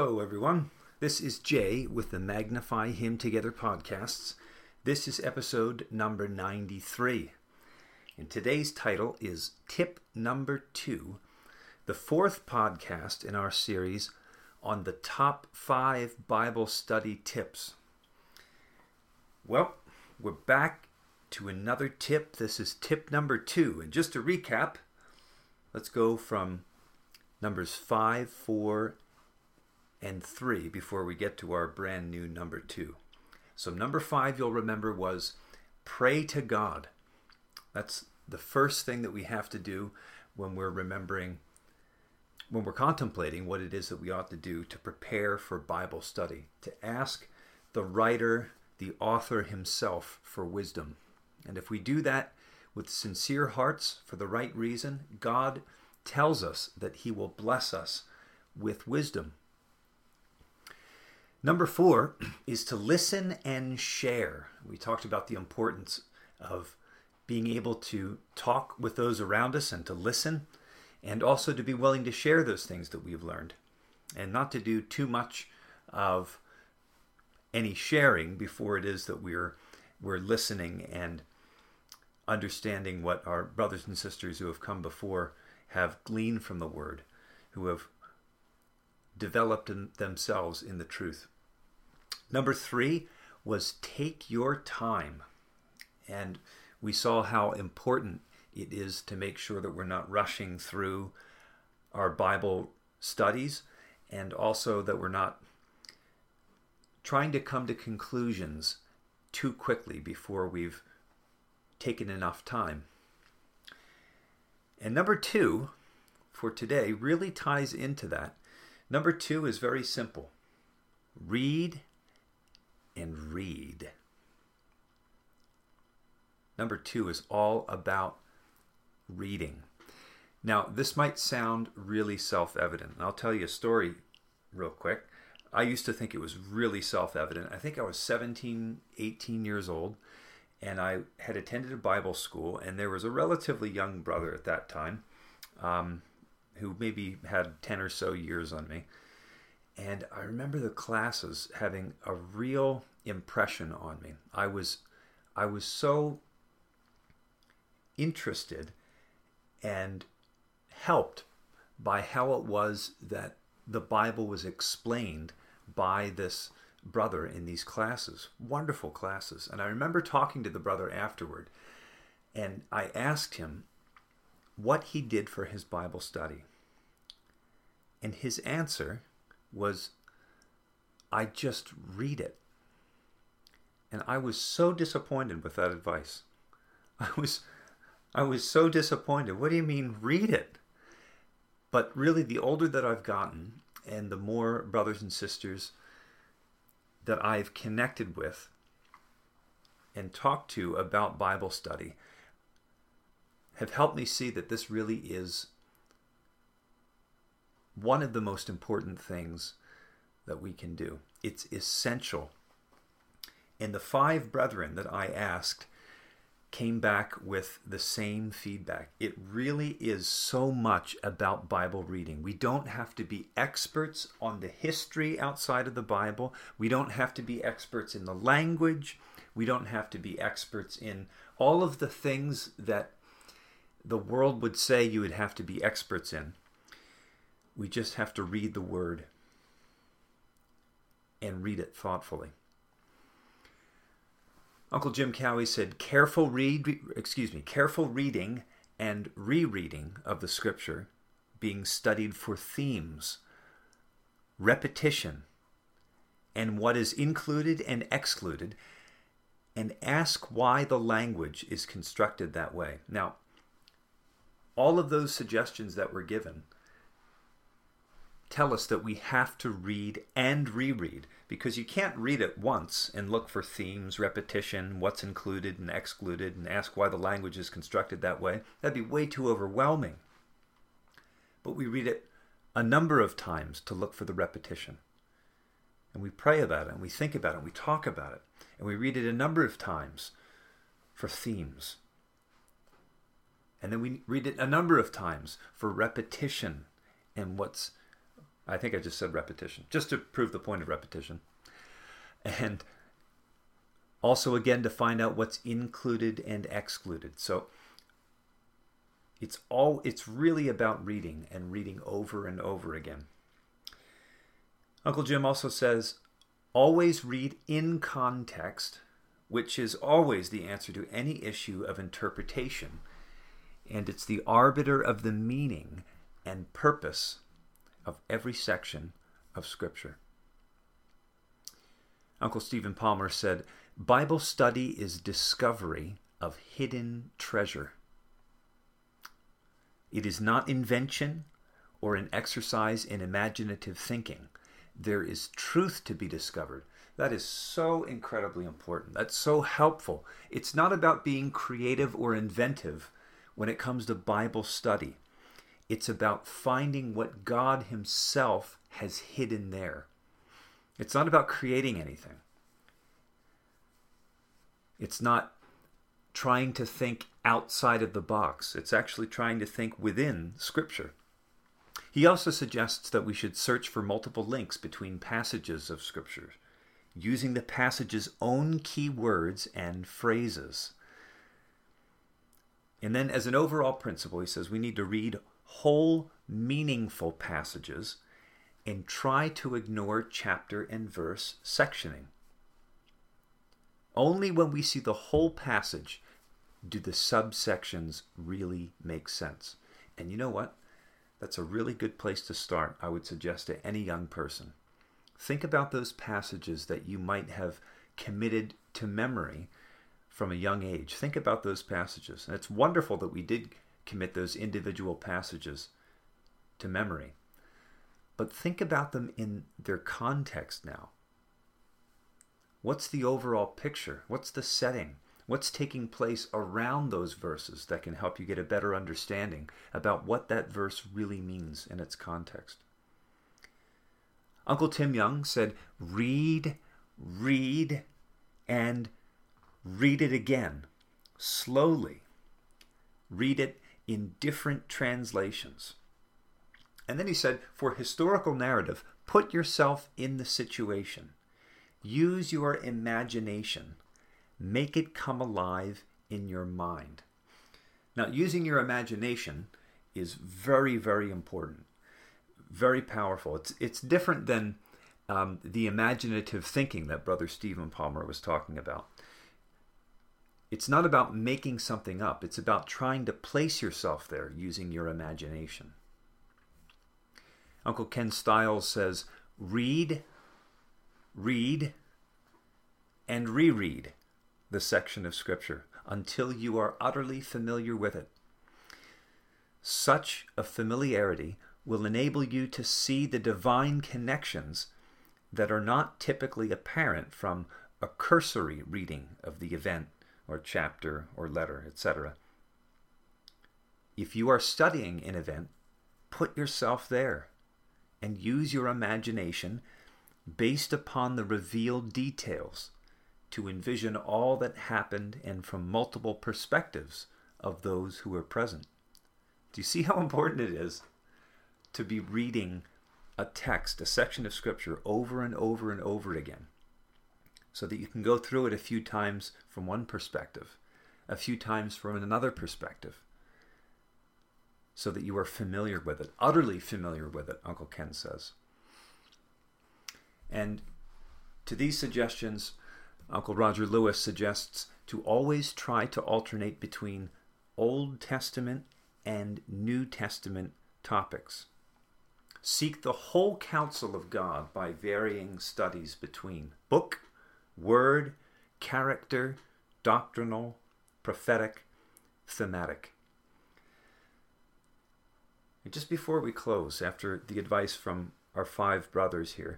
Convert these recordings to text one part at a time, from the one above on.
Hello, everyone. This is Jay with the Magnify Him Together podcasts. This is episode number 93. And today's title is Tip Number 2, the fourth podcast in our series on the top 5 Bible study tips. Well, we're back to another tip. This is tip number 2. And just to recap, let's go from numbers 5, 4, and 3 before we get to our brand new number 2. So number 5, you'll remember, was pray to God. That's the first thing that we have to do when we're contemplating what it is that we ought to do to prepare for Bible study, to ask the writer, the author himself for wisdom. And if we do that with sincere hearts for the right reason, God tells us that he will bless us with wisdom. Number 4 is to listen and share. We talked about the importance of being able to talk with those around us and to listen, and also to be willing to share those things that we've learned, and not to do too much of any sharing before it is that we're listening and understanding what our brothers and sisters who have come before have gleaned from the Word, who have developed themselves in the truth. Number 3 was take your time. And we saw how important it is to make sure that we're not rushing through our Bible studies, and also that we're not trying to come to conclusions too quickly before we've taken enough time. And number 2 for today really ties into that. Number 2 is very simple. Read and read. Number 2 is all about reading. Now, this might sound really self-evident. I'll tell you a story real quick. I used to think it was really self-evident. I think I was 17, 18 years old, and I had attended a Bible school, and there was a relatively young brother at that time who maybe had 10 or so years on me. And I remember the classes having a real impression on me. I was so interested and helped by how it was that the Bible was explained by this brother in these classes. Wonderful classes. And I remember talking to the brother afterward, and I asked him what he did for his Bible study. And his answer was, I just read it. And I was so disappointed with that advice. I was so disappointed. What do you mean, read it? But really, the older that I've gotten, and the more brothers and sisters that I've connected with and talked to about Bible study, have helped me see that this really is one of the most important things that we can do. It's essential. And the 5 brethren that I asked came back with the same feedback. It really is so much about Bible reading. We don't have to be experts on the history outside of the Bible. We don't have to be experts in the language. We don't have to be experts in all of the things that the world would say you would have to be experts in. We just have to read the Word and read it thoughtfully. Uncle Jim Cowie said, careful reading and rereading of the Scripture, being studied for themes, repetition, and what is included and excluded, and ask why the language is constructed that way. Now, all of those suggestions that were given tell us that we have to read and reread, because you can't read it once and look for themes, repetition, what's included and excluded, and ask why the language is constructed that way. That'd be way too overwhelming. But we read it a number of times to look for the repetition. And we pray about it, and we think about it, and we talk about it. And we read it a number of times for themes. And then we read it a number of times for repetition and what's I think I just said repetition, just to prove the point of repetition. And also, again, to find out what's included and excluded. So it's really about reading and reading over and over again. Uncle Jim also says, always read in context, which is always the answer to any issue of interpretation. And it's the arbiter of the meaning and purpose of every section of Scripture. Uncle Stephen Palmer said, Bible study is discovery of hidden treasure. It is not invention or an exercise in imaginative thinking. There is truth to be discovered. That is so incredibly important. That's so helpful. It's not about being creative or inventive when it comes to Bible study. It's about finding what God Himself has hidden there. It's not about creating anything. It's not trying to think outside of the box. It's actually trying to think within Scripture. He also suggests that we should search for multiple links between passages of Scripture, using the passage's own key words and phrases. And then as an overall principle, he says we need to read whole, meaningful passages and try to ignore chapter and verse sectioning. Only when we see the whole passage do the subsections really make sense. And you know what? That's a really good place to start, I would suggest to any young person. Think about those passages that you might have committed to memory from a young age. Think about those passages. And it's wonderful that we did commit those individual passages to memory. But think about them in their context now. What's the overall picture? What's the setting? What's taking place around those verses that can help you get a better understanding about what that verse really means in its context? Uncle Tim Young said, read, and read it again, slowly. Read it in different translations. And then he said, for historical narrative, put yourself in the situation. Use your imagination. Make it come alive in your mind. Now, using your imagination is very, very important. Very powerful. It's different than the imaginative thinking that Brother Stephen Palmer was talking about. It's not about making something up. It's about trying to place yourself there using your imagination. Uncle Ken Stiles says, read, and reread the section of Scripture until you are utterly familiar with it. Such a familiarity will enable you to see the divine connections that are not typically apparent from a cursory reading of the event or chapter or letter, etc. If you are studying an event, put yourself there and use your imagination based upon the revealed details to envision all that happened and from multiple perspectives of those who were present. Do you see how important it is to be reading a text, a section of Scripture, over and over and over again, so that you can go through it a few times from one perspective, a few times from another perspective, so that you are familiar with it, utterly familiar with it, Uncle Ken says. And to these suggestions, Uncle Roger Lewis suggests to always try to alternate between Old Testament and New Testament topics. Seek the whole counsel of God by varying studies between book, word, character, doctrinal, prophetic, thematic. And just before we close, after the advice from our 5 brothers here,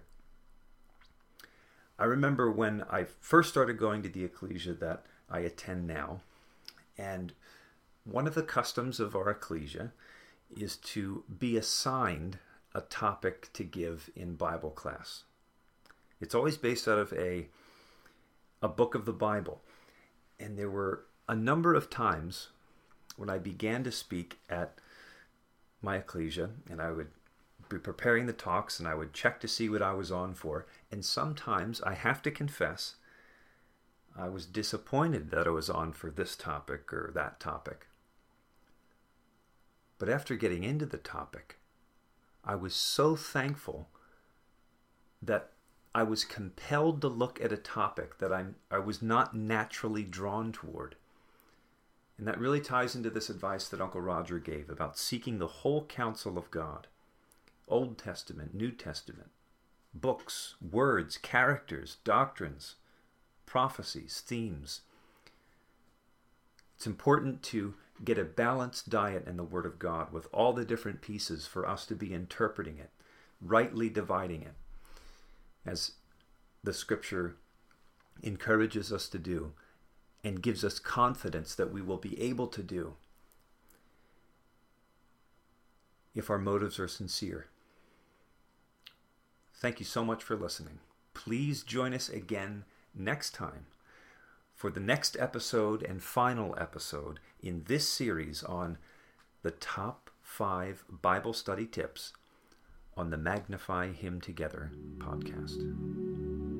I remember when I first started going to the ecclesia that I attend now, and one of the customs of our ecclesia is to be assigned a topic to give in Bible class. It's always based out of a book of the Bible. And there were a number of times when I began to speak at my ecclesia, and I would be preparing the talks and I would check to see what I was on for. And sometimes, I have to confess, I was disappointed that I was on for this topic or that topic. But after getting into the topic, I was so thankful that I was compelled to look at a topic that I was not naturally drawn toward. And that really ties into this advice that Uncle Roger gave about seeking the whole counsel of God. Old Testament, New Testament, books, words, characters, doctrines, prophecies, themes. It's important to get a balanced diet in the Word of God with all the different pieces for us to be interpreting it, rightly dividing it, as the Scripture encourages us to do and gives us confidence that we will be able to do if our motives are sincere. Thank you so much for listening. Please join us again next time for the next episode and final episode in this series on the top 5 Bible study tips on the Magnify Him Together podcast.